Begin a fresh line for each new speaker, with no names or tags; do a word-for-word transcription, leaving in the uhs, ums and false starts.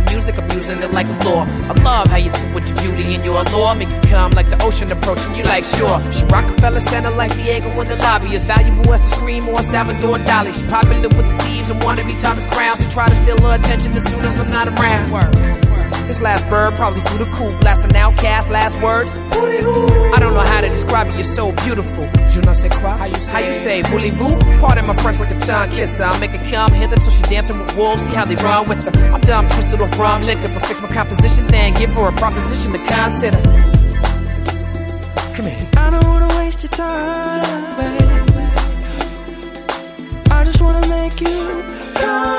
music, I'm using it like a law. I love how you do with the beauty in your allure. Make it come like the ocean approaching you like sure. She Rockefeller Center like Diego in the lobby. As valuable as the scream or Salvador Dali. She popular with the thieves and wanna be Thomas Crown. So try to steal her attention as soon as I'm not around. Word. This last bird probably flew the coop, blasting outcast last words. I don't know how to describe you, you're so beautiful. Je ne sais quoi, how you say, how you say voulez-vous? Pardon my French like a tongue kisser. I'll make her come hither till she dancing with wolves. See how they run with her. I'm dumb, twisted off rum liquor, but fix my composition, then give her a proposition to consider. Come here.
I don't wanna waste your time, baby. I just wanna make you come.